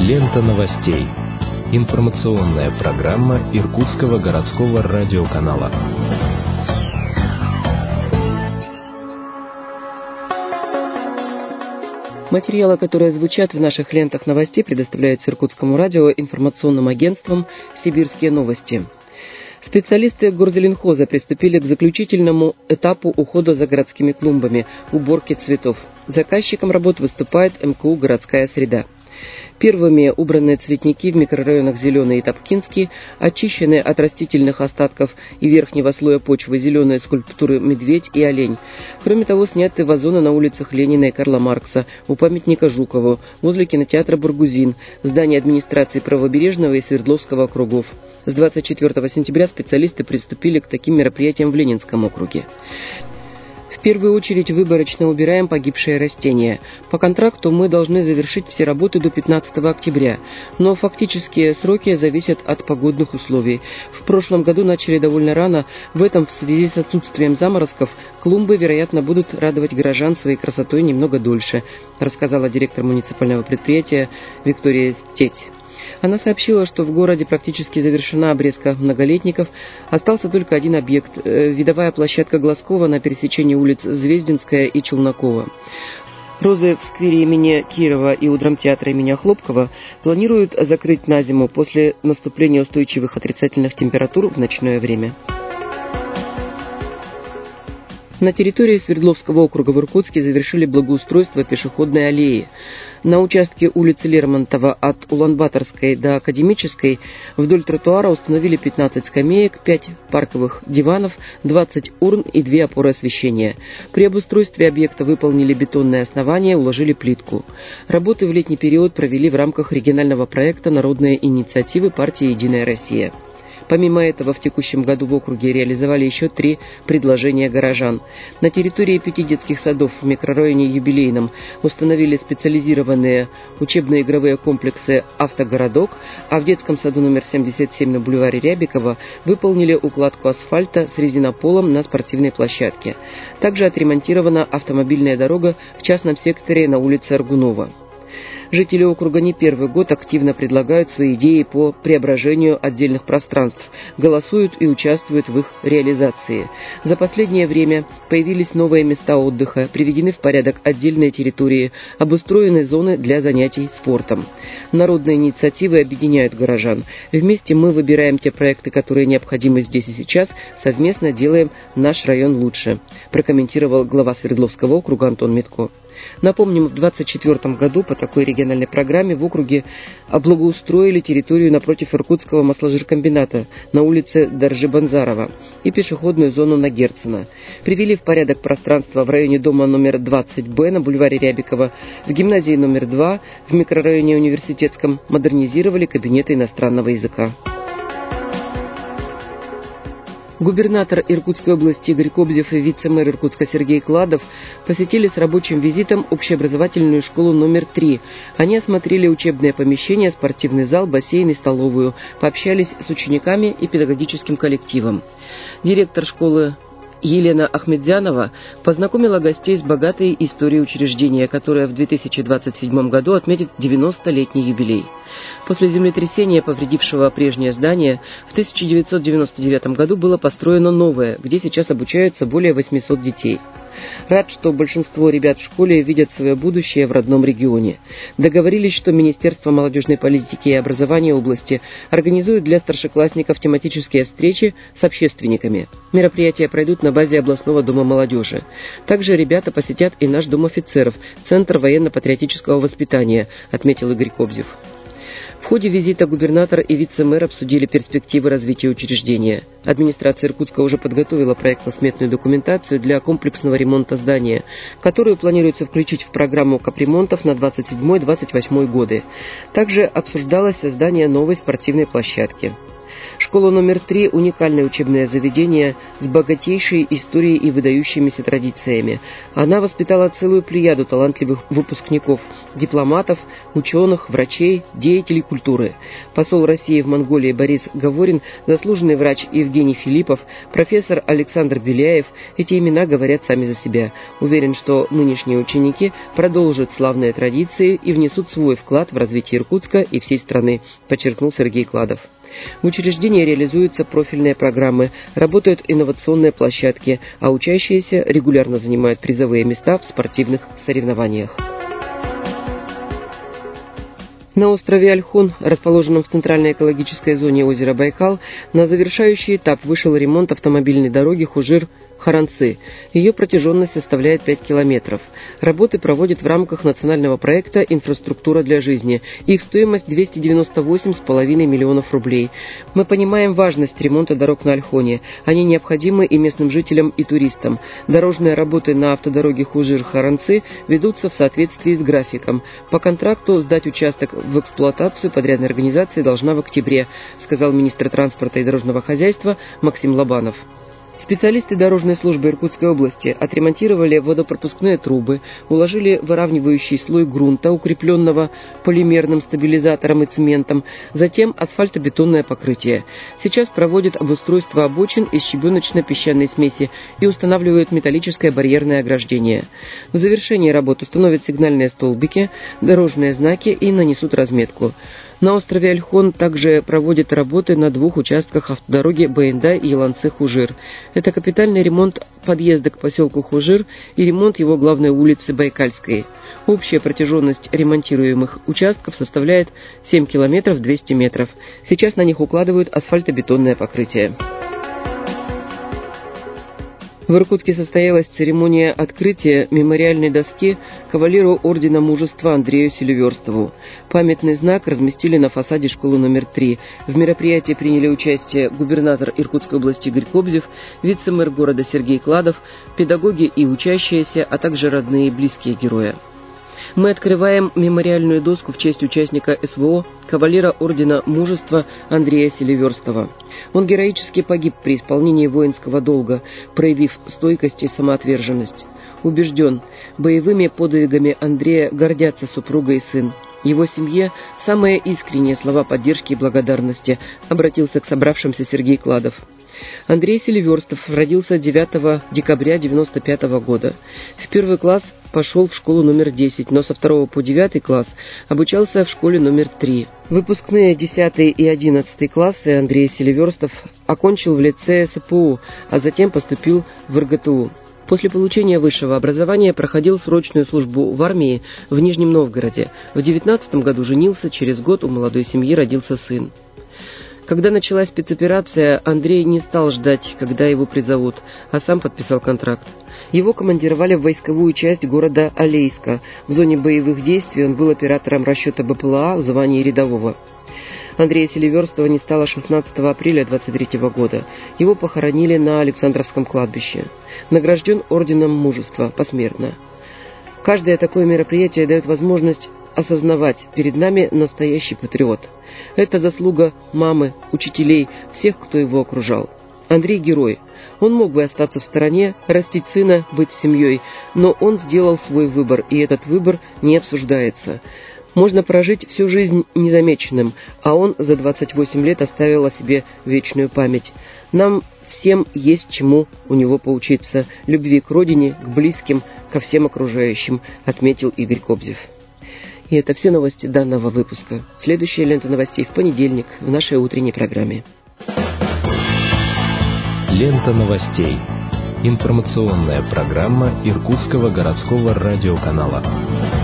Лента новостей. Информационная программа Иркутского городского радиоканала. Материалы, которые звучат в наших лентах новостей, предоставляются Иркутскому радио информационным агентством «Сибирские новости». Специалисты Горзеленхоза приступили к заключительному этапу ухода за городскими клумбами, уборки цветов. Заказчиком работ выступает МКУ «Городская среда». Первыми убранные цветники в микрорайонах Зеленый и Топкинский, очищенные от растительных остатков и верхнего слоя почвы зеленые скульптуры «Медведь» и «Олень». Кроме того, сняты вазоны на улицах Ленина и Карла Маркса, у памятника Жукову, возле кинотеатра «Баргузин», здания администрации Правобережного и Свердловского округов. С 24 сентября специалисты приступили к таким мероприятиям в Ленинском округе. В первую очередь выборочно убираем погибшие растения. По контракту мы должны завершить все работы до 15 октября, но фактические сроки зависят от погодных условий. В прошлом году начали довольно рано, в этом в связи с отсутствием заморозков клумбы, вероятно, будут радовать горожан своей красотой немного дольше, рассказала директор муниципального предприятия Виктория Стеть. Она сообщила, что в городе практически завершена обрезка многолетников. Остался только один объект – видовая площадка Глазкова на пересечении улиц Звездинская и Челнокова. Розы в сквере имени Кирова и у драмтеатра имени Хлопкова планируют закрыть на зиму после наступления устойчивых отрицательных температур в ночное время. На территории Свердловского округа в Иркутске завершили благоустройство пешеходной аллеи. На участке улицы Лермонтова от Улан-Баторской до Академической вдоль тротуара установили 15 скамеек, 5 парковых диванов, 20 урн и 2 опоры освещения. При обустройстве объекта выполнили бетонное основание, уложили плитку. Работы в летний период провели в рамках регионального проекта «Народные инициативы» партии «Единая Россия». Помимо этого, в текущем году в округе реализовали еще 3 предложения горожан. На территории 5 детских садов в микрорайоне Юбилейном установили специализированные учебно-игровые комплексы «Автогородок», а в детском саду номер 77 на бульваре Рябикова выполнили укладку асфальта с резинополом на спортивной площадке. Также отремонтирована автомобильная дорога в частном секторе на улице Аргунова. Жители округа не первый год активно предлагают свои идеи по преображению отдельных пространств, голосуют и участвуют в их реализации. За последнее время появились новые места отдыха, приведены в порядок отдельные территории, обустроены зоны для занятий спортом. Народные инициативы объединяют горожан. Вместе мы выбираем те проекты, которые необходимы здесь и сейчас, совместно делаем наш район лучше, прокомментировал глава Свердловского округа Антон Митко. Напомним, в 2024 году по такой региональной программе в округе облагоустроили территорию напротив Иркутского масложиркомбината на улице Доржи-Банзарова и пешеходную зону на Герцена. Привели в порядок пространство в районе дома номер 20Б на бульваре Рябикова, в гимназии номер 2, в микрорайоне Университетском модернизировали кабинеты иностранного языка. Губернатор Иркутской области Игорь Кобзев и вице-мэр Иркутска Сергей Кладов посетили с рабочим визитом общеобразовательную школу номер 3. Они осмотрели учебные помещения, спортивный зал, бассейн и столовую, пообщались с учениками и педагогическим коллективом. Директор школы Елена Ахмедзянова познакомила гостей с богатой историей учреждения, которое в 2027 году отметит 90-летний юбилей. После землетрясения, повредившего прежнее здание, в 1999 году было построено новое, где сейчас обучаются более 800 детей. Рад, что большинство ребят в школе видят свое будущее в родном регионе. Договорились, что Министерство молодежной политики и образования области организует для старшеклассников тематические встречи с общественниками. Мероприятия пройдут на базе областного дома молодежи. Также ребята посетят и наш дом офицеров, Центр военно-патриотического воспитания, отметил Игорь Кобзев. В ходе визита губернатор и вице-мэр обсудили перспективы развития учреждения. Администрация Иркутска уже подготовила проектно-сметную документацию для комплексного ремонта здания, которую планируется включить в программу капремонтов на 27-28 годы. Также обсуждалось создание новой спортивной площадки. Школа номер 3 – уникальное учебное заведение с богатейшей историей и выдающимися традициями. Она воспитала целую плеяду талантливых выпускников, дипломатов, ученых, врачей, деятелей культуры. Посол России в Монголии Борис Гаворин, заслуженный врач Евгений Филиппов, профессор Александр Беляев – эти имена говорят сами за себя. Уверен, что нынешние ученики продолжат славные традиции и внесут свой вклад в развитие Иркутска и всей страны, подчеркнул Сергей Кладов. В учреждении реализуются профильные программы, работают инновационные площадки, а учащиеся регулярно занимают призовые места в спортивных соревнованиях. На острове Ольхон, расположенном в центральной экологической зоне озера Байкал, на завершающий этап вышел ремонт автомобильной дороги Хужир-Харанцы. Ее протяженность составляет 5 километров. Работы проводят в рамках национального проекта «Инфраструктура для жизни». Их стоимость 298,5 миллионов рублей. Мы понимаем важность ремонта дорог на Ольхоне. Они необходимы и местным жителям, и туристам. Дорожные работы на автодороге Хужир-Харанцы ведутся в соответствии с графиком. По контракту сдать участок в эксплуатацию подрядная организация должна в октябре, сказал министр транспорта и дорожного хозяйства Максим Лобанов. Специалисты дорожной службы Иркутской области отремонтировали водопропускные трубы, уложили выравнивающий слой грунта, укрепленного полимерным стабилизатором и цементом, затем асфальтобетонное покрытие. Сейчас проводят обустройство обочин из щебеночно-песчаной смеси и устанавливают металлическое барьерное ограждение. В завершении работ установят сигнальные столбики, дорожные знаки и нанесут разметку. На острове Ольхон также проводят работы на 2 участках автодороги Баендай и Еланцы-Хужир. Это капитальный ремонт подъезда к поселку Хужир и ремонт его главной улицы Байкальской. Общая протяженность ремонтируемых участков составляет 7 километров 200 метров. Сейчас на них укладывают асфальтобетонное покрытие. В Иркутске состоялась церемония открытия мемориальной доски кавалеру Ордена Мужества Андрею Селиверстову. Памятный знак разместили на фасаде школы номер 3. В мероприятии приняли участие губернатор Иркутской области Игорь Кобзев, вице-мэр города Сергей Кладов, педагоги и учащиеся, а также родные и близкие героя. Мы открываем мемориальную доску в честь участника СВО, кавалера Ордена Мужества Андрея Селиверстова. Он героически погиб при исполнении воинского долга, проявив стойкость и самоотверженность. Убежден, боевыми подвигами Андрея гордятся супруга и сын. Его семье самые искренние слова поддержки и благодарности, обратился к собравшимся Сергей Кладов. Андрей Селиверстов родился 9 декабря 1995 года. В 1 класс пошел в школу номер 10, но со 2 по 9 класс обучался в школе номер 3. Выпускные 10 и 11 классы Андрей Селиверстов окончил в лицее СПУ, а затем поступил в РГТУ. После получения высшего образования проходил срочную службу в армии в Нижнем Новгороде. В 19 году женился, через год у молодой семьи родился сын. Когда началась спецоперация, Андрей не стал ждать, когда его призовут, а сам подписал контракт. Его командировали в войсковую часть города Алейска. В зоне боевых действий он был оператором расчета БПЛА в звании рядового. Андрея Селиверстова не стало 16 апреля 1923 года. Его похоронили на Александровском кладбище. Награжден Орденом Мужества посмертно. Каждое такое мероприятие дает возможность осознавать, перед нами настоящий патриот. Это заслуга мамы, учителей, всех, кто его окружал. Андрей – герой. Он мог бы остаться в стороне, растить сына, быть семьей, но он сделал свой выбор, и этот выбор не обсуждается. Можно прожить всю жизнь незамеченным, а он за 28 лет оставил о себе вечную память. Нам всем есть чему у него поучиться. Любви к родине, к близким, ко всем окружающим, отметил Игорь Кобзев. И это все новости данного выпуска. Следующая лента новостей в понедельник в нашей утренней программе. Лента новостей. Информационная программа Иркутского городского радиоканала.